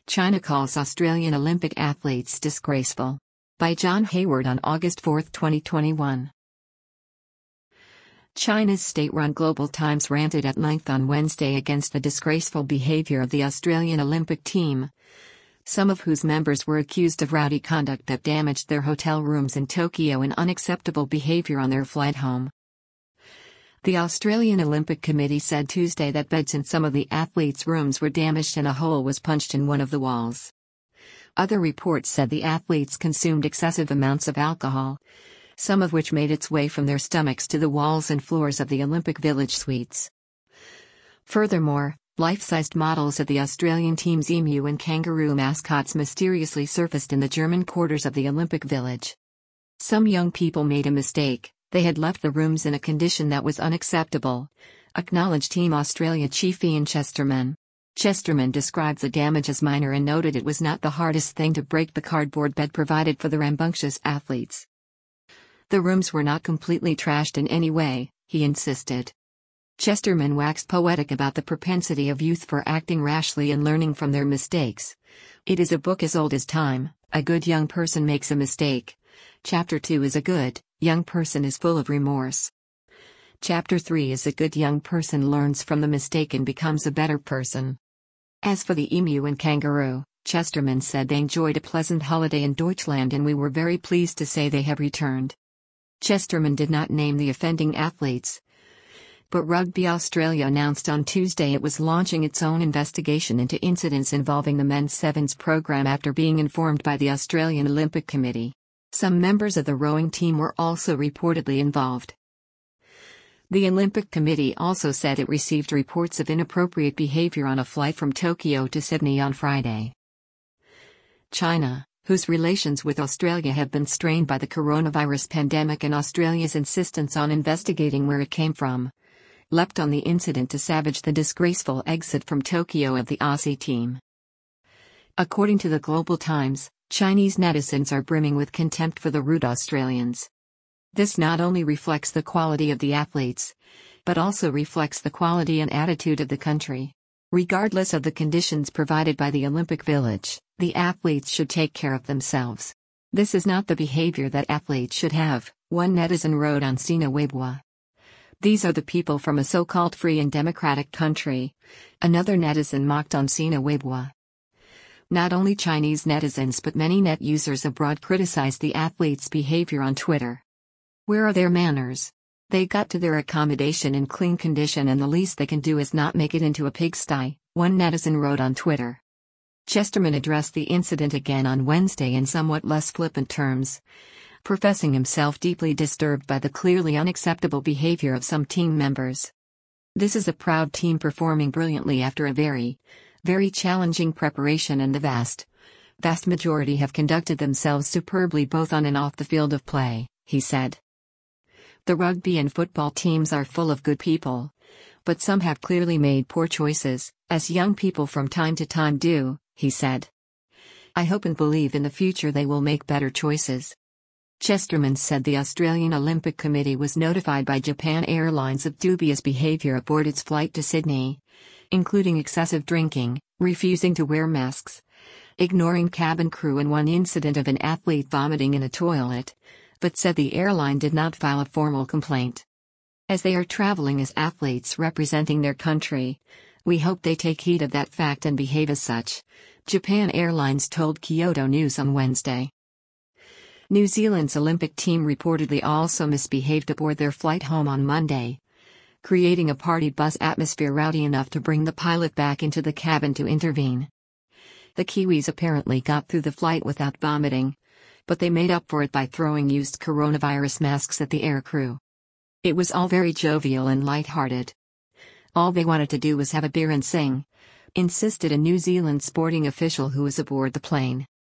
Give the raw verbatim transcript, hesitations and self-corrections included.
China calls Australian Olympic athletes disgraceful. By John Hayward on August fourth, twenty twenty-one. China's state-run Global Times ranted at length on Wednesday against the disgraceful behavior of the Australian Olympic team, some of whose members were accused of rowdy conduct that damaged their hotel rooms in Tokyo and unacceptable behavior on their flight home. The Australian Olympic Committee said Tuesday that beds in some of the athletes' rooms were damaged and a hole was punched in one of the walls. Other reports said the athletes consumed excessive amounts of alcohol, some of which made its way from their stomachs to the walls and floors of the Olympic Village suites. Furthermore, life-sized models of the Australian team's emu and kangaroo mascots mysteriously surfaced in the German quarters of the Olympic Village. Some young people made a mistake. They had left the rooms in a condition that was unacceptable, acknowledged Team Australia chief Ian Chesterman. Chesterman described the damage as minor and noted it was not the hardest thing to break the cardboard bed provided for the rambunctious athletes. The rooms were not completely trashed in any way, he insisted. Chesterman waxed poetic about the propensity of youth for acting rashly and learning from their mistakes. It is a book as old as time. A good young person makes a mistake. Chapter two is a good young person is full of remorse. Chapter three is a good young person learns from the mistake and becomes a better person. As for the emu and kangaroo, Chesterman said they enjoyed a pleasant holiday in Deutschland and we were very pleased to say they have returned. Chesterman did not name the offending athletes, but Rugby Australia announced on Tuesday it was launching its own investigation into incidents involving the men's sevens program after being informed by the Australian Olympic Committee. Some members of the rowing team were also reportedly involved. The Olympic Committee also said it received reports of inappropriate behavior on a flight from Tokyo to Sydney on Friday. China, whose relations with Australia have been strained by the coronavirus pandemic and Australia's insistence on investigating where it came from, leapt on the incident to savage the disgraceful exit from Tokyo of the Aussie team. According to the Global Times, Chinese netizens are brimming with contempt for the rude Australians. This not only reflects the quality of the athletes, but also reflects the quality and attitude of the country. Regardless of the conditions provided by the Olympic Village, the athletes should take care of themselves. This is not the behavior that athletes should have, one netizen wrote on Sina Weibo. These are the people from a so-called free and democratic country, another netizen mocked on Sina Weibo. Not only Chinese netizens but many net users abroad criticized the athletes' behavior on Twitter. Where are their manners? They got to their accommodation in clean condition and the least they can do is not make it into a pigsty, one netizen wrote on Twitter. Chesterman addressed the incident again on Wednesday in somewhat less flippant terms, professing himself deeply disturbed by the clearly unacceptable behavior of some team members. This is a proud team performing brilliantly after a very, very challenging preparation and the vast, vast majority have conducted themselves superbly both on and off the field of play, he said. The rugby and football teams are full of good people, but some have clearly made poor choices, as young people from time to time do, he said. I hope and believe in the future they will make better choices. Chesterman said the Australian Olympic Committee was notified by Japan Airlines of dubious behavior aboard its flight to Sydney, including excessive drinking, refusing to wear masks, ignoring cabin crew and one incident of an athlete vomiting in a toilet, but said the airline did not file a formal complaint. As they are traveling as athletes representing their country, we hope they take heed of that fact and behave as such, Japan Airlines told Kyodo News on Wednesday. New Zealand's Olympic team reportedly also misbehaved aboard their flight home on Monday, creating a party bus atmosphere rowdy enough to bring the pilot back into the cabin to intervene. The Kiwis apparently got through the flight without vomiting, but they made up for it by throwing used coronavirus masks at the air crew. It was all very jovial and light-hearted. All they wanted to do was have a beer and sing, insisted a New Zealand sporting official who was aboard the plane.